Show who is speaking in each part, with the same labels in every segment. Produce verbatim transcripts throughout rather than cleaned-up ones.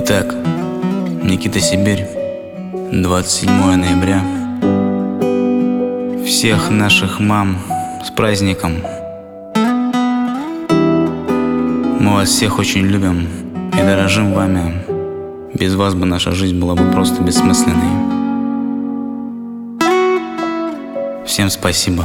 Speaker 1: Итак, Никита, Сибирь, двадцать седьмое ноября. Всех наших мам с праздником. Мы вас всех очень любим и дорожим вами. Без вас бы наша жизнь была бы просто бессмысленной. Всем спасибо.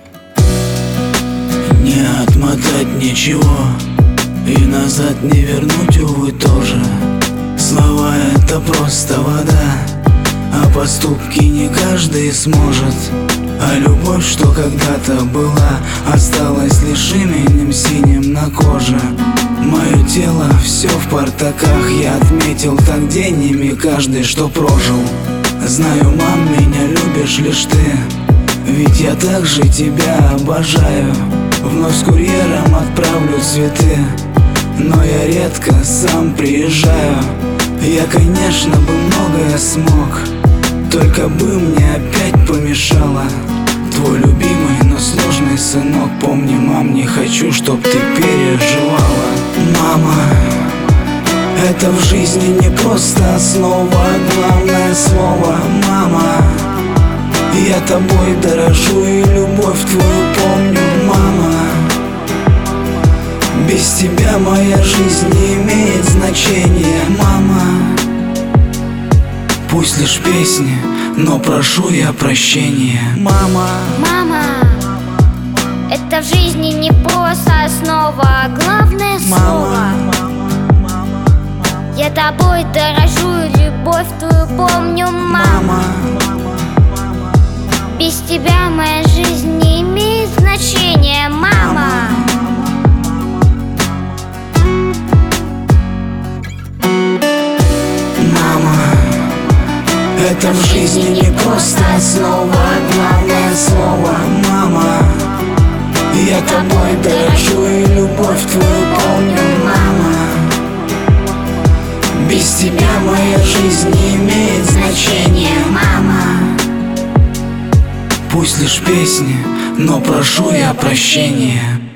Speaker 2: Не отмотать ничего и назад не вернуть, увы, тоже. Слова — это просто вода, а поступки не каждый сможет. А любовь, что когда-то была, осталась лишь именем синим на коже. Мое тело все в портаках, я отметил так деньями каждый, что прожил. Знаю, мам, меня любишь лишь ты, ведь я также тебя обожаю. Вновь с курьером отправлю цветы, но я редко сам приезжаю. Я, конечно, бы многое смог, только бы мне опять помешало твой любимый, но сложный сынок. Помни, мам, не хочу, чтоб ты переживала. Мама, это в жизни не просто основа, главное слово мама. Я тобой дорожу и любовь твою помню, мама. Без тебя моя жизнь не имеет значения, мама. Пусть лишь песни, но прошу я прощения, мама.
Speaker 3: Мама, это в жизни не просто основа, а главное слово. Я тобой дорожу и любовь твою помню, мама. Без тебя моя жизнь не имеет значения, мама.
Speaker 2: Это в жизни не просто основа, главное слово мама. Я тобой дорожу и любовь твою помню, мама. Без тебя моя жизнь не имеет значения, мама. Пусть лишь песни, но прошу я прощения.